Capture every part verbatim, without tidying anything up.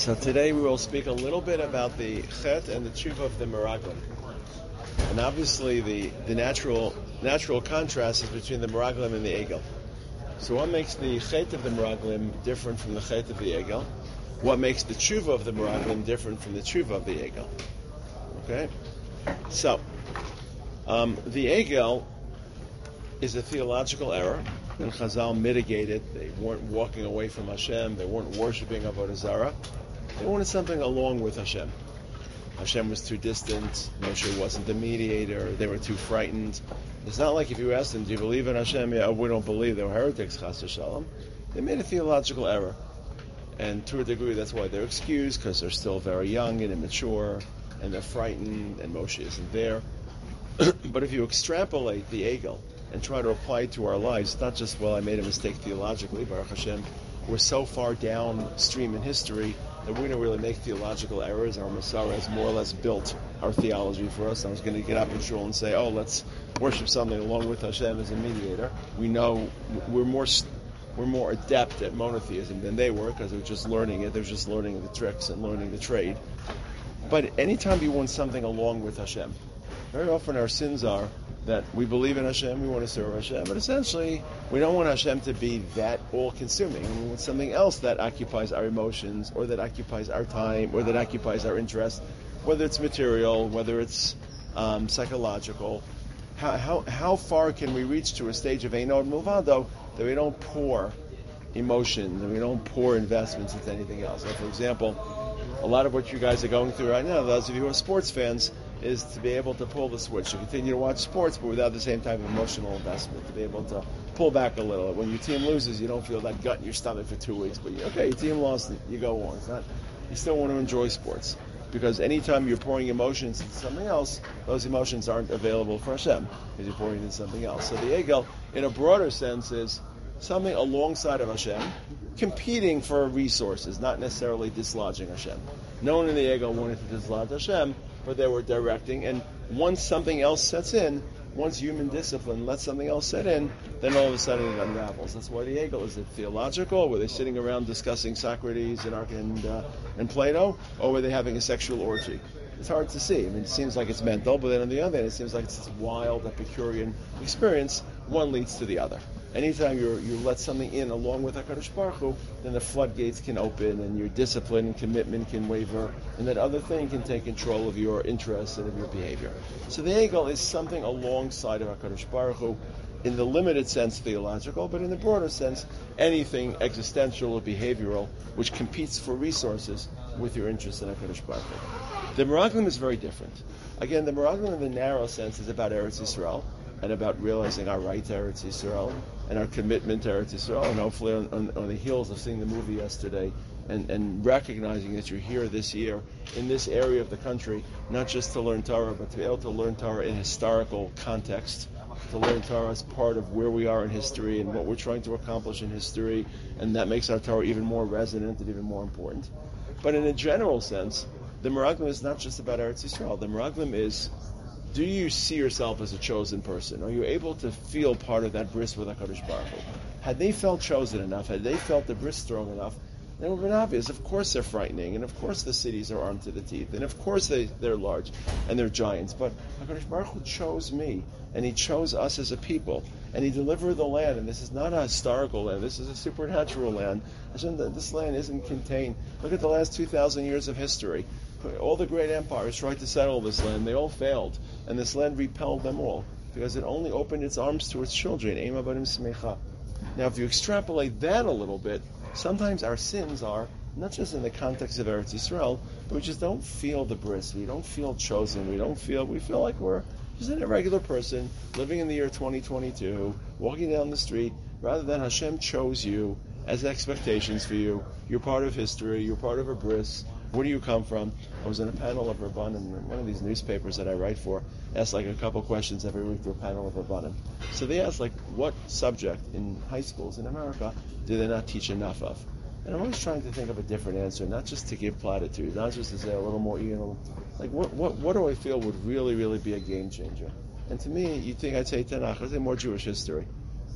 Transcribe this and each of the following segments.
So today we will speak a little bit about the chet and the tshuva of the meraglim. And obviously the, the natural natural contrast is between the meraglim and the egel. So what makes the chet of the meraglim different from the chet of the egel? What makes the tshuva of the meraglim different from the tshuva of the egel? Okay? So, um, the egel is a theological error, and Chazal mitigated. They weren't walking away from Hashem. They weren't worshiping Avodah Zarah. They wanted something along with Hashem. Hashem was too distant. Moshe wasn't the mediator. They were too frightened. It's not like if you asked them, do you believe in Hashem? Yeah, we don't believe. They were heretics, chas v'shalom. They made a theological error. And to a degree, that's why they're excused, because they're still very young and immature, and they're frightened, and Moshe isn't there. But if you extrapolate the egel and try to apply it to our lives, it's not just, well, I made a mistake theologically, Baruch Hashem. We're so far downstream in history that we don't really make theological errors. Our Messiah has more or less built our theology for us. I was going to get up in shul and say, oh, let's worship something along with Hashem as a mediator. We know we're more we're more adept at monotheism than they were, because they're just learning it. They're just learning the tricks and learning the trade. But anytime you want something along with Hashem, very often our sins are that we believe in Hashem, we want to serve Hashem, but essentially we don't want Hashem to be that all-consuming. We want something else that occupies our emotions, or that occupies our time, or that occupies our interest, whether it's material, whether it's um, psychological. How, how how far can we reach to a stage of Einod Milvado that we don't pour emotions, and we don't pour investments into anything else? Like, for example, a lot of what you guys are going through right now, those of you who are sports fans, is to be able to pull the switch, to continue to watch sports, but without the same type of emotional investment, to be able to pull back a little. When your team loses, you don't feel that gut in your stomach for two weeks, but you, okay, your team lost, you go on. It's not, you still want to enjoy sports, because anytime you're pouring emotions into something else, those emotions aren't available for Hashem, because you're pouring into something else. So the egel, in a broader sense, is something alongside of Hashem, competing for resources, not necessarily dislodging Hashem. No one in the egel wanted to dislodge Hashem, but they were directing, and once something else sets in, once human discipline lets something else set in, then all of a sudden it unravels. That's why the egel, is it theological? Were they sitting around discussing Socrates and and, uh, and Plato, or were they having a sexual orgy? It's hard to see. I mean, it seems like it's mental, but then on the other hand, it seems like it's this wild Epicurean experience. One leads to the other. Anytime you you let something in along with HaKadosh Baruch Hu, then the floodgates can open, and your discipline and commitment can waver, and that other thing can take control of your interests and of your behavior. So the egel is something alongside of HaKadosh Baruch Hu, in the limited sense theological, but in the broader sense, anything existential or behavioral which competes for resources with your interest in HaKadosh Baruch Hu. The meraglim is very different. Again, the meraglim in the narrow sense is about Eretz Yisrael, and about realizing our right to Eretz Yisrael, and our commitment to Eretz Yisrael, and hopefully on, on, on the heels of seeing the movie yesterday, and, and recognizing that you're here this year, in this area of the country, not just to learn Torah, but to be able to learn Torah in historical context, to learn Torah as part of where we are in history, and what we're trying to accomplish in history, and that makes our Torah even more resonant and even more important. But in a general sense, the meraglim is not just about Eretz Yisrael. The meraglim is, do you see yourself as a chosen person? Are you able to feel part of that bris with HaKadosh Baruch Hu? Had they felt chosen enough, had they felt the bris strong enough, then it would have been obvious. Of course they're frightening, and of course the cities are armed to the teeth, and of course they, they're large, and they're giants. But HaKadosh Baruch Hu chose me, and He chose us as a people, and He delivered the land, and this is not a historical land, this is a supernatural land. This land isn't contained. Look at the last two thousand years of history. All the great empires tried to settle this land. They all failed. And this land repelled them all, because it only opened its arms to its children. Now, if you extrapolate that a little bit, sometimes our sins are, not just in the context of Eretz Yisrael, but we just don't feel the bris. We don't feel chosen. We don't feel, we feel like we're just a regular person living in the year twenty twenty-two, walking down the street, rather than Hashem chose you as expectations for you. You're part of history. You're part of a bris. Where do you come from? I was in a panel of Rabbanim, and one of these newspapers that I write for asked like a couple questions every week to a panel of Rabbanim. So they asked, like, what subject in high schools in America do they not teach enough of? And I'm always trying to think of a different answer, not just to give platitudes, not just to say a little more, you know, like what what what do I feel would really, really be a game changer? And to me, you'd think I'd say Tanakh, I'd say more Jewish history.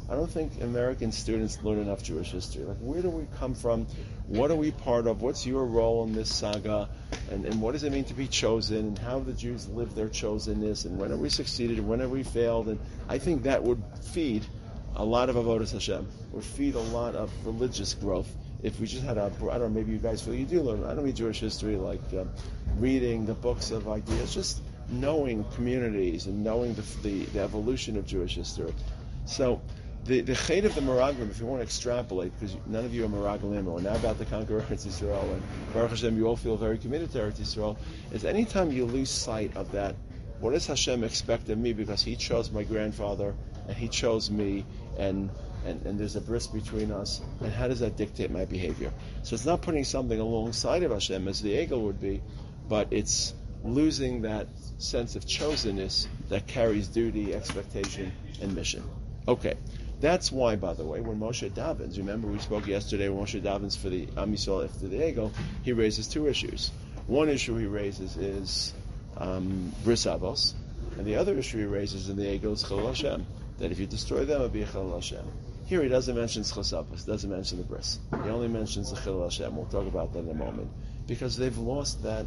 I don't think American students learn enough Jewish history. Like, where do we come from? What are we part of? What's your role in this saga? And, and what does it mean to be chosen? And how the Jews live their chosenness? And when have we succeeded? And when have we failed? And I think that would feed a lot of avodas Hashem. Would feed a lot of religious growth. If we just had a, I don't know, maybe you guys feel you do learn, I don't mean Jewish history, like uh, reading the books of ideas, just knowing communities and knowing the, the, the evolution of Jewish history. So the the chait of the Meraglim, if you want to extrapolate, because none of you are Meraglim, or now about to conquer Eretz Yisrael, and Baruch Hashem, you all feel very committed to Eretz Yisrael, is anytime you lose sight of that, what does Hashem expect of me? Because He chose my grandfather, and He chose me, and And, and there's a bris between us, and how does that dictate my behavior? So it's not putting something alongside of Hashem as the Egel would be, but it's losing that sense of chosenness that carries duty, expectation, and mission. Okay, that's why, by the way, when Moshe davens, remember we spoke yesterday when Moshe davens for the Am Yisrael after the Egel, he raises two issues. One issue he raises is um, bris avos, and the other issue he raises in the Egel is Chilul Hashem, that if you destroy them, it'll be a Chilul Hashem. Here he doesn't mention Chosapos, doesn't mention the bris. He only mentions the Chilul Hashem. We'll talk about that in a moment. Because they've lost that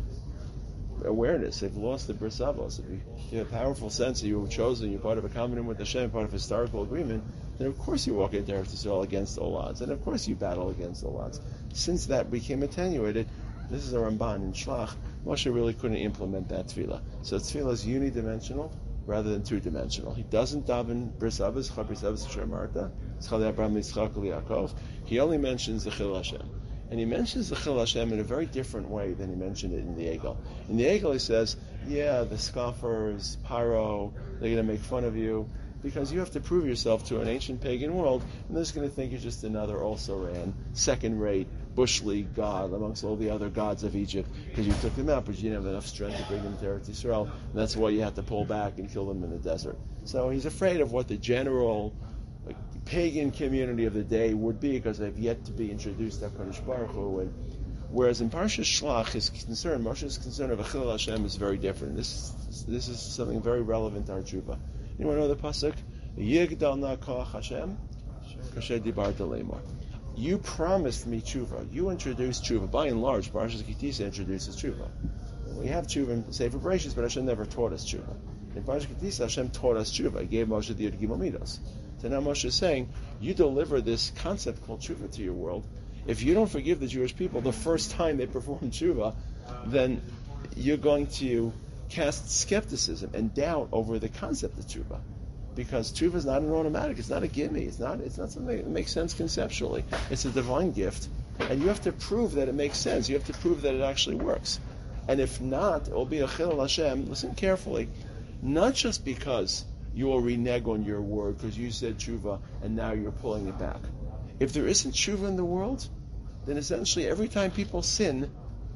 awareness. They've lost the bris avos. If you, you have a powerful sense that you were chosen, you're part of a covenant with Hashem, part of a historical agreement, then of course you walk into Eretz Yisrael against all odds. And of course you battle against all odds. Since that became attenuated, this is a Ramban in Shlach, Moshe really couldn't implement that tefillah. So tefillah is unidimensional rather than two-dimensional. He doesn't daven bris avos, cha bris avos Hashem Marta, Tzchal Abraham Yitzchak Yaakov. He only mentions the Chilul Hashem. And he mentions the Chilul Hashem in a very different way than he mentioned it in the Egel. In the Egel he says, yeah, the scoffers, Paro, they're going to make fun of you, because you have to prove yourself to an ancient pagan world, and they're just going to think you're just another also-ran, second-rate, bush league god amongst all the other gods of Egypt, because you took them out, but you didn't have enough strength to bring them to Eretz Yisrael, and that's why you had to pull back and kill them in the desert. So he's afraid of what the general like, pagan community of the day would be, because they've yet to be introduced to HaKadosh Baruch Hu. And whereas in Parshas Shlach, his concern, Moshe's concern of Chilul Hashem is very different. This this is something very relevant to our tshuva. You want to know the pasuk? Yigdal na koach Hashem, kasher dibarta lemor. You promised me tshuva. You introduced tshuva. By and large, Parshas Kitisa introduces tshuva. We have tshuva in Sefer Bereshis, but Hashem never taught us tshuva. In Parshas Kitisa, Hashem taught us tshuva. He gave Moshe the Yud Gimel Midos. So now Moshe is saying, you deliver this concept called tshuva to your world. If you don't forgive the Jewish people the first time they perform tshuva, then you're going to cast skepticism and doubt over the concept of tshuva, because tshuva is not an automatic. It's not a gimme. It's not. It's not something that makes sense conceptually. It's a divine gift, and you have to prove that it makes sense. You have to prove that it actually works. And if not, it will be a Chilul Hashem. Listen carefully, not just because you will renege on your word because you said tshuva and now you're pulling it back. If there isn't tshuva in the world, then essentially every time people sin,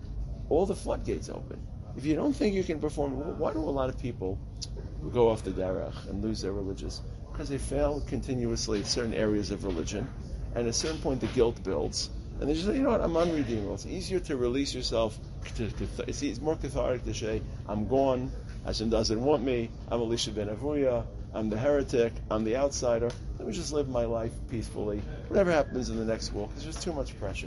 all the floodgates open. If you don't think you can perform, why do a lot of people go off the derech and lose their religious? Because they fail continuously at certain areas of religion, and at a certain point the guilt builds, and they just say, you know what, I'm unredeemable. It's easier to release yourself. To, to, it's more cathartic to say, I'm gone, Hashem doesn't want me, I'm Elisha ben Avuya, I'm the heretic, I'm the outsider. Let me just live my life peacefully. Whatever happens in the next walk, there's just too much pressure.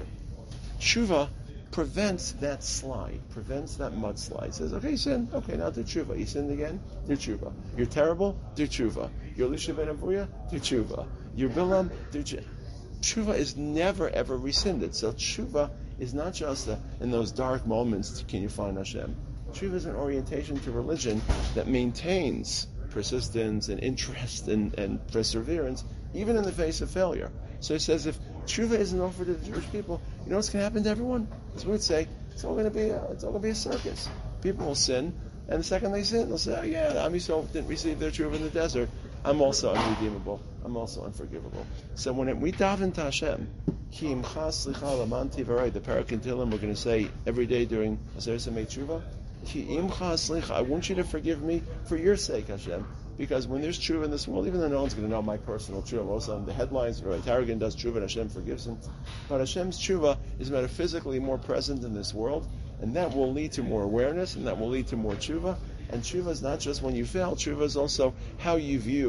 Tshuva prevents that slide, prevents that mudslide. Says, okay, you sin, okay, now do tshuva. You sinned again, do tshuva. You're terrible, do tshuva. You're Elisha ben Avuya, do tshuva. You're Bilam, do tshuva. Tshuva is never, ever rescinded. So tshuva is not just a, in those dark moments, can you find Hashem? Tshuva is an orientation to religion that maintains persistence and interest and, and perseverance, even in the face of failure. So he says, if tshuva isn't offered to the Jewish people, you know what's going to happen to everyone? As we would say, it's all going to be a, it's all going to be a circus. People will sin, and the second they sin, they'll say, oh yeah, the Am Yisrael didn't receive their tshuva in the desert. I'm also unredeemable. I'm also unforgivable. So when it, we daven to Hashem, Ki imcha slicha laman tivarei, the parak in Tehillim we're going to say every day during Aseret Samei Tshuva, Ki imcha slicha, I want you to forgive me for your sake, Hashem. Because when there's tshuva in this world, even though no one's going to know my personal tshuva, most of the headlines, Rabbi Tarragon does tshuva and Hashem forgives him. But Hashem's tshuva is metaphysically more present in this world, and that will lead to more awareness, and that will lead to more tshuva. And tshuva is not just when you fail, tshuva is also how you view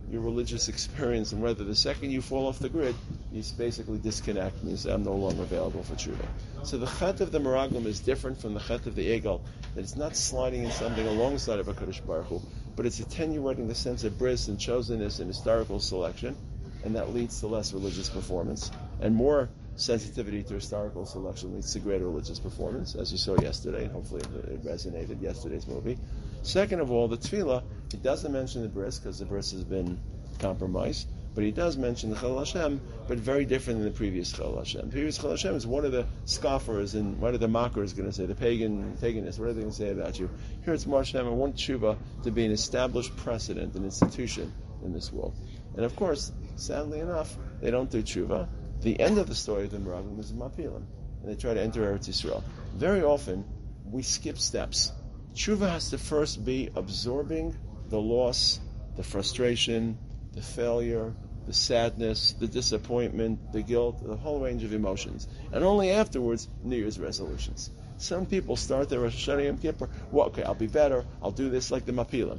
your religious experience, and whether the second you fall off the grid, you basically disconnect and you say, I'm no longer available for tshuva. So the chet of the Meraglim is different from the chet of the Egel, that it's not sliding in something alongside of HaKadosh Baruch Hu, but it's attenuating the sense of bris and chosenness and historical selection, and that leads to less religious performance, and more sensitivity to historical selection leads to greater religious performance, as you saw yesterday, and hopefully it resonated yesterday's movie. Second of all, the tefillah, it doesn't mention the bris, because the bris has been compromised, but he does mention the Chilul Hashem, but very different than the previous Chilul Hashem. The previous Chilul Hashem is one of the scoffers, and what are the mockers going to say, the pagan, paganists, what are they going to say about you? Here it's Mar Hashem, and want tshuva to be an established precedent, an institution in this world. And of course, sadly enough, they don't do tshuva. The end of the story of the Meraglim is Mapilim, and they try to enter Eretz Yisrael. Very often, we skip steps. Tshuva has to first be absorbing the loss, the frustration, the failure, the sadness, the disappointment, the guilt, the whole range of emotions. And only afterwards, New Year's resolutions. Some people start their Rosh Hashanah Yom Kippur, well, okay, I'll be better, I'll do this like the Mapilim.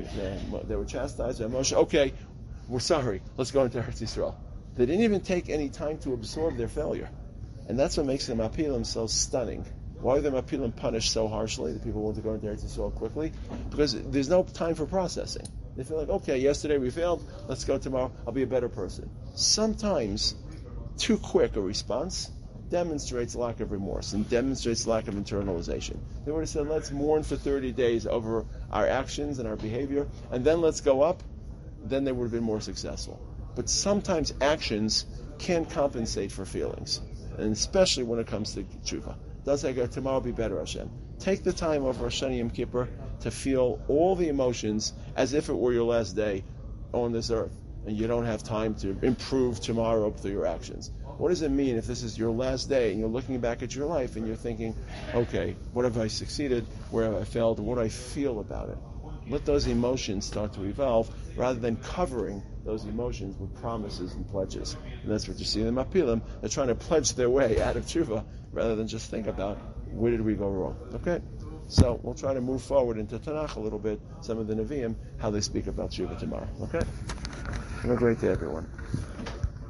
They were chastised by Moshe, okay, we're sorry, let's go into Eretz Yisrael. They didn't even take any time to absorb their failure. And that's what makes the Mapilim so stunning. Why are the Mapilim punished so harshly? The people want to go into Eretz Yisrael quickly? Because there's no time for processing. They feel like, okay, yesterday we failed, let's go tomorrow, I'll be a better person. Sometimes, too quick a response demonstrates lack of remorse and demonstrates lack of internalization. They would have said, let's mourn for thirty days over our actions and our behavior, and then let's go up, then they would have been more successful. But sometimes actions can compensate for feelings, and especially when it comes to tshuva. Does I go, tomorrow be better, Hashem. Take the time over Rosh Hashanah Yom Kippur to feel all the emotions as if it were your last day on this earth, and you don't have time to improve tomorrow through your actions. What does it mean if this is your last day and you're looking back at your life and you're thinking, okay, what have I succeeded, where have I failed, what do I feel about it? Let those emotions start to evolve rather than covering those emotions with promises and pledges. And that's what you see in the Mapilim. They're trying to pledge their way out of tshuva rather than just think about where did we go wrong. Okay? So we'll try to move forward into Tanakh a little bit, some of the Nevi'im, how they speak about tshuva tomorrow. Okay? Have a great day, everyone.